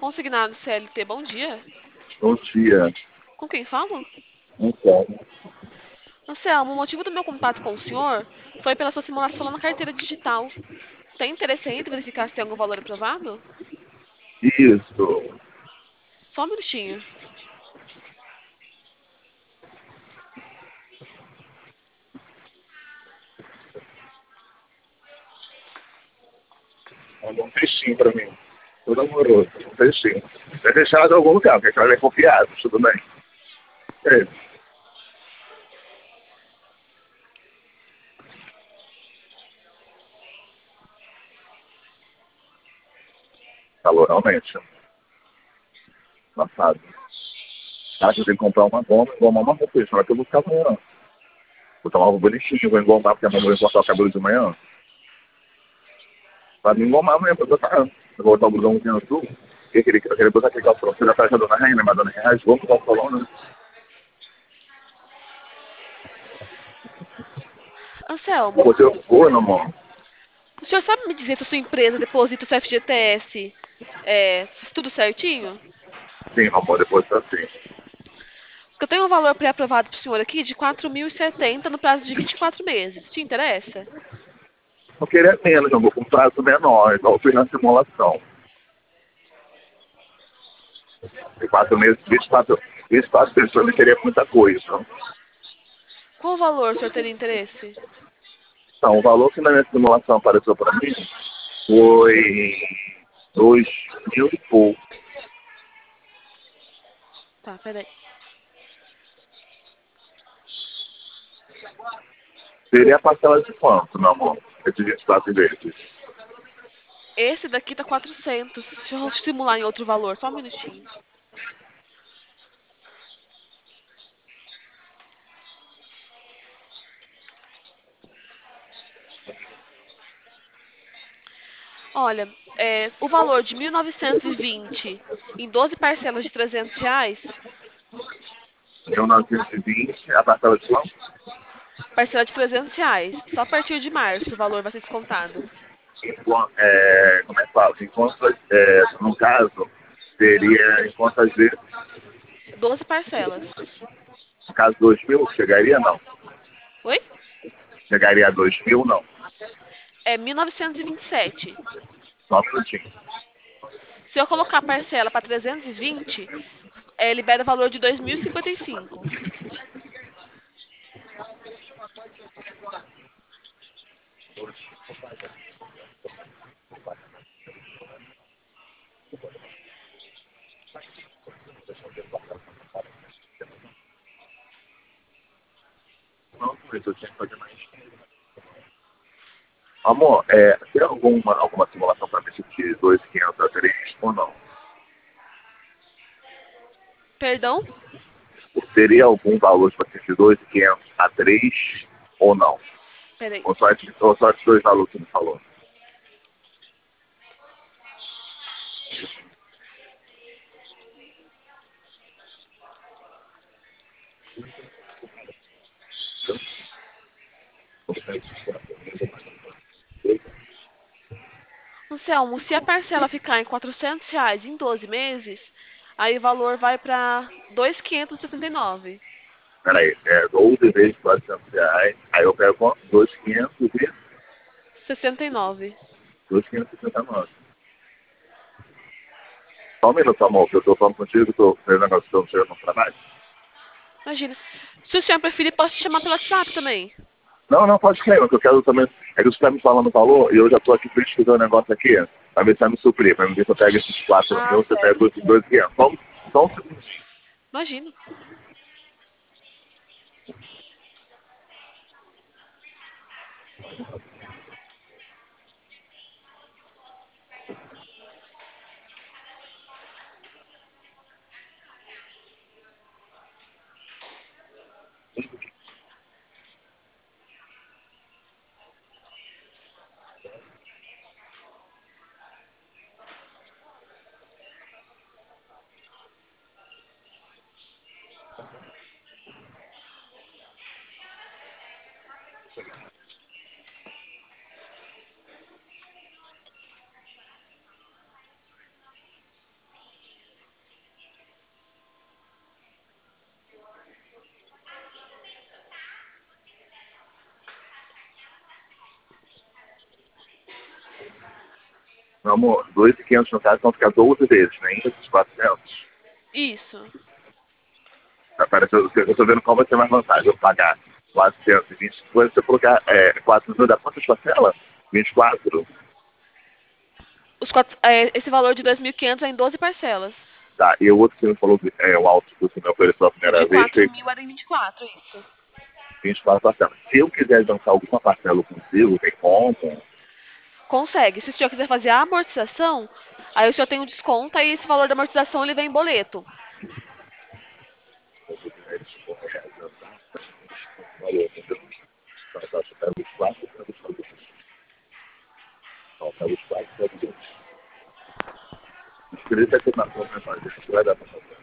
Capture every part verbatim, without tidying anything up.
Consignado C L T, bom dia. Bom dia. Com quem falo? Então, Anselmo, o motivo do meu contato com o senhor foi pela sua simulação lá na carteira digital. Tem interesse em verificar se tem algum valor aprovado? isso. Só um minutinho. Manda um textinho pra mim. Todo amoroso. Um textinho. Vai deixar em algum lugar, porque ela é confiável, tudo bem. É. Falou realmente. Passado. Acho que tem que comprar uma goma, engomar uma roupa. Isso não é que eu vou ficar amanhã. Vou tomar uma bonitinho, vou engomar, porque a mamãe vai cortar o cabelo de manhã. Pra me engomar mesmo, eu tô falando. Eu vou botar o blusãozinho azul. E aquele, aquele botar aquele calção. Você já tá ajudando a Rainha, mas a dona Rainha rasgou no calção, né? Anselmo, Você ficou, meu amor? o senhor sabe me dizer se a sua empresa deposita o seu F G T S é, tudo certinho? Sim, meu amor, depois tá assim. Porque eu tenho um valor pré-aprovado para o senhor aqui de quatro mil e setenta no prazo de vinte e quatro meses. Te interessa? Eu queria menos, meu amor, com prazo menor, igual eu fiz na simulação. De quatro meses, vinte e quatro, vinte e quatro pessoas, ele queria muita coisa. Qual valor o senhor teria interesse? Então, o valor que na minha simulação apareceu para mim foi dois mil e pouco. Tá, peraí. Seria a parcela de quanto, meu amor? Esses vinte e quatro vezes. Esse daqui tá quatrocentos. Deixa eu simular em outro valor, só um minutinho. Olha, é, o valor de mil novecentos e vinte em doze parcelas de trezentos reais, mil novecentos e vinte, a parcela de quanto? parcela de trezentos reais. Só a partir de março o valor vai ser descontado. Enqu- É, como é que fala? Em quantas, é, no caso, seria em quantas vezes? doze parcelas. No caso, dois mil, chegaria? Não. Oi? Chegaria a dois mil? Não. É mil novecentos e vinte e sete. Só um minutinho. Se eu colocar a parcela para trezentos e vinte, é, libera o valor de dois mil e cinquenta e cinco. Não, mas eu tinha que fazer mais. Amor, é, tem alguma, alguma simulação para ver se de dois mil e quinhentos a três ou não? Perdão? Teria algum valor tipo assim, de dois mil e quinhentos a três ou não? Peraí. Ou só, esses- ou só esses dois valores que me falou? Anselmo, se a parcela ficar em quatrocentos reais em doze meses, aí o valor vai para dois mil quinhentos e sessenta e nove. Peraí, é doze vezes quatrocentos reais, aí eu pego quanto? dois mil e quinhentos e sessenta e nove. dois mil quinhentos e sessenta e nove. Só um minuto, amor, que eu tô falando contigo, tô fazendo negócio que eu não sei no trabalho. Imagina. Se o senhor preferir, posso te chamar pelo WhatsApp também. Não, não, pode crer, mas eu quero também. É que você está me falando o valor e eu já estou aqui pesquisando o negócio aqui, para ver se vai me suprir, para ver se eu pego esses quatro Ah, mil, você pega certo. esses dois aqui. Só, um- só um segundo. Imagina. Meu amor, dois mil e quinhentos no caso vão ficar doze vezes, né? Ainda esses quatrocentos. Isso. Tá, parece, eu, eu tô vendo qual vai ser mais vantagem. Eu pagar quatrocentos e vinte, se você colocar é, quatrocentos, dá quantas parcelas? vinte e quatro. Os quatro, é, esse valor de dois mil e quinhentos é em doze parcelas. Tá, e o outro que você me falou, é, o alto que você me ofereceu a O de primeira vez, quatro foi mil era em vinte e quatro, isso. vinte e quatro parcelas. Se eu quiser adiantar alguma parcela consigo, tem como? Consegue. Se o senhor quiser fazer a amortização, aí o senhor tem um desconto, aí esse valor da amortização ele vem em boleto. Se eu quiser é, adiantar, valeu, entendeu? Então, eu acho que pega os quatro, pega os quatro. Então, pega os quatro, pega os dois. Escreve aqui na sua mensagem, isso vai dar pra fazer.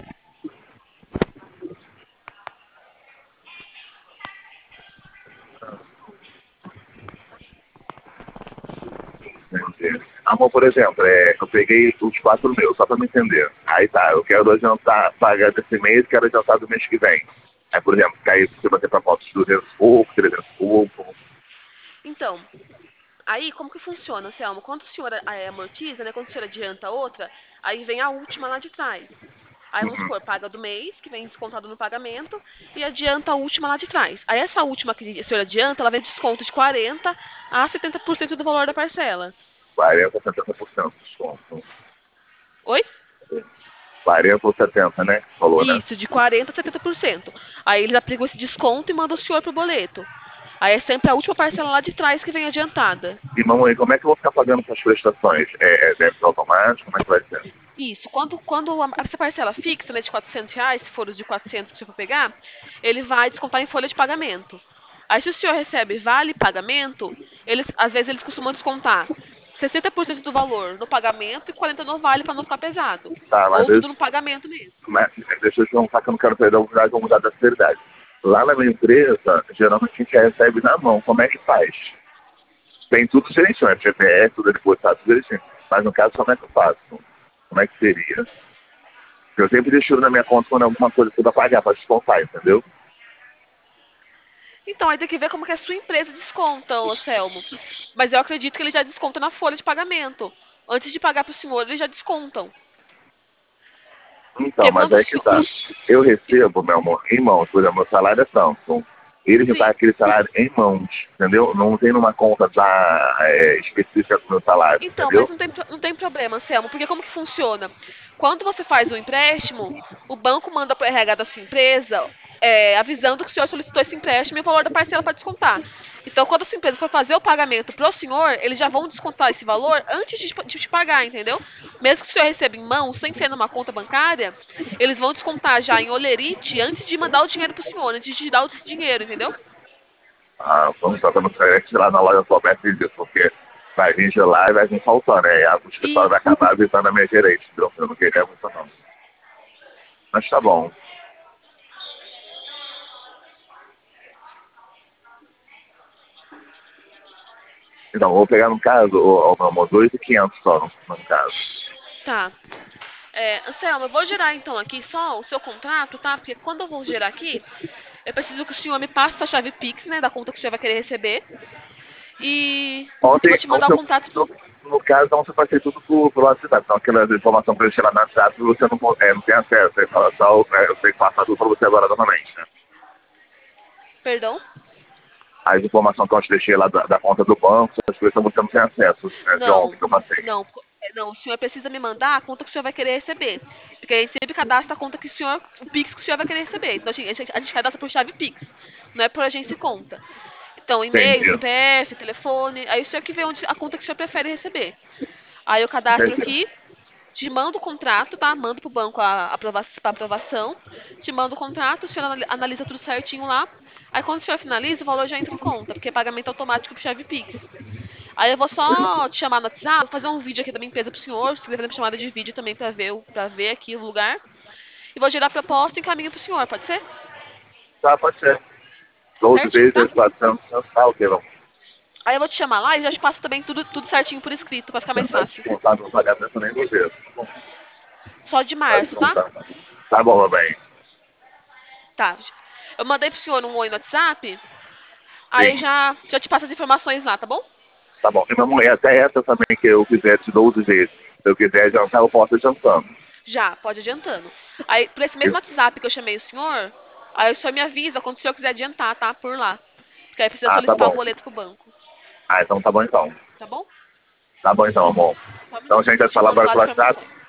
Entendi. Amor, por exemplo, é, eu peguei os quatro meus, só pra me entender. Aí tá, eu quero adiantar, pagar desse mês, quero adiantar do mês que vem. Aí, por exemplo, cair, você bater pra foto de duzentos e pouco, trezentos e pouco. Então, aí como que funciona, Selma? Quando o senhor é, amortiza, né? Quando o senhor adianta outra, aí vem a última lá de trás. Aí vamos Uhum. supor, paga do mês, que vem descontado no pagamento, e adianta a última lá de trás. Aí essa última que o senhor adianta, ela vem desconto de quarenta a setenta por cento do valor da parcela. quarenta, setenta por cento de desconto. Oi? quarenta ou setenta, né? Falou, né? Isso, de quarenta a setenta por cento. Aí eles aplicam esse desconto e mandam o senhor pro boleto. Aí é sempre a última parcela lá de trás que vem adiantada. E mamãe, como é que eu vou ficar pagando essas prestações? É, é débito automático? Como é que vai ser? Isso, quando, quando a- essa parcela fixa, né, de quatrocentos reais, se for os de quatrocentos que você for pegar, ele vai descontar em folha de pagamento. Aí se o senhor recebe vale pagamento, eles, às vezes eles costumam descontar sessenta por cento do valor no pagamento e quarenta por cento no vale para não ficar pesado. Tá, mas, Ou tudo no isso, pagamento mesmo. mas deixa eu te perguntar que eu não quero perder a oportunidade, vou mudar da seriedade. Lá na minha empresa, geralmente a gente recebe na mão. Como é que faz? Tem tudo direitinho, é G P S, tudo depositado, tudo direitinho. Mas no caso, como é que eu faço? Como é que seria? Eu sempre deixo na minha conta quando é alguma coisa que eu vou pagar para descontar, entendeu? Então, aí tem que ver como que a sua empresa desconta, ô Selmo. Mas eu acredito que ele já desconta na folha de pagamento. Antes de pagar para o senhor, eles já descontam. Então, Porque mas quando o aí que senhor... tá. Eu recebo, meu amor, em mãos, por exemplo, meu salário é tanto. Ele já tá Sim. aquele salário em mãos, entendeu? Não tem numa conta da, é, específica do meu salário, Então, mas entendeu? não tem, não tem problema, Selmo, porque como que funciona? Quando você faz o empréstimo, o banco manda para o R H da sua empresa é, avisando que o senhor solicitou esse empréstimo e o valor da parcela para descontar. Então, quando a sua empresa for fazer o pagamento para o senhor, eles já vão descontar esse valor antes de, de te pagar, entendeu? Mesmo que o senhor receba em mão, sem ser numa conta bancária, eles vão descontar já em olerite antes de mandar o dinheiro para o senhor, antes de dar o dinheiro, entendeu? Ah, vamos estar no frente lá na loja somente disso, porque vai vir gelar e vai vir faltando, né? E a- o escritório vai Isso. acabar visando a minha gerente, entendeu? Eu não queria muito não. Mas tá bom. Então, vou pegar no caso, ô, ô, meu amor, dois mil e quinhentos só no, no caso. Tá. É, Anselmo, eu vou gerar então aqui só o seu contrato, tá? Porque quando eu vou gerar aqui, eu preciso que o senhor me passe a chave Pix, né, da conta que o senhor vai querer receber. E eu vou Ontem, te mandar o ontem contato. no, no caso, ontem eu passei tudo por, por WhatsApp. Então, aquela informação para eu tirar na WhatsApp, você não, pode- é, não tem acesso. Aí fala só, é, eu tenho que passar tudo para você agora novamente, né? Perdão? As informações que eu te deixei lá da, da conta do banco, essas coisas você não tem acesso, né, de ontem Não, que eu passei. não, é, não. O senhor precisa me mandar a conta que o senhor vai querer receber. Porque a gente sempre cadastra a conta que o senhor, o Pix que o senhor vai querer receber. Então a gente, a gente cadastra por chave Pix, não é por agência e conta. Então, e-mail, Entendi. C P F, telefone, aí o senhor que vê onde a conta que o senhor prefere receber. Aí eu cadastro Entendi. aqui, te mando o contrato, tá? Mando pro banco a aprova pra aprovação. Te mando o contrato, o senhor anali- analisa tudo certinho lá. Aí quando o senhor finaliza, o valor já entra em conta, porque é pagamento automático por chave Pix. Aí eu vou só te chamar no WhatsApp, fazer um vídeo aqui da minha empresa pro senhor, se quiser fazer chamada de vídeo também pra ver, o- pra ver aqui o lugar. E vou gerar a proposta e encaminho pro senhor, pode ser? Tá, pode ser. doze Certinho, tá? vezes, quatrocentos, tá, ok, vamos. Aí eu vou te chamar lá e já te passo também tudo, tudo certinho por escrito, pra ficar mais Vai fácil. descontar no pagamento nem do dedo. Só de Vai março, tá? descontar. Tá bom, meu bem. Tá. Eu mandei pro senhor um oi no WhatsApp, aí Sim. já, já te passo as informações lá, tá bom? Tá bom. E mamãe, até essa também que eu quiser te dou do jeito. Se eu quiser adiantar, eu posso ir adiantando. Já, pode adiantando. Aí, por esse mesmo WhatsApp que eu chamei o senhor, aí o senhor me avisa quando o senhor quiser adiantar, tá? Por lá. Porque aí precisa Ah, tá solicitar o bom. boleto pro banco. Ah, então tá bom então. Tá bom? Tá bom então, amor. Só um Então a gente minutinho, vai te falar mando agora lá pelo as WhatsApp. informações.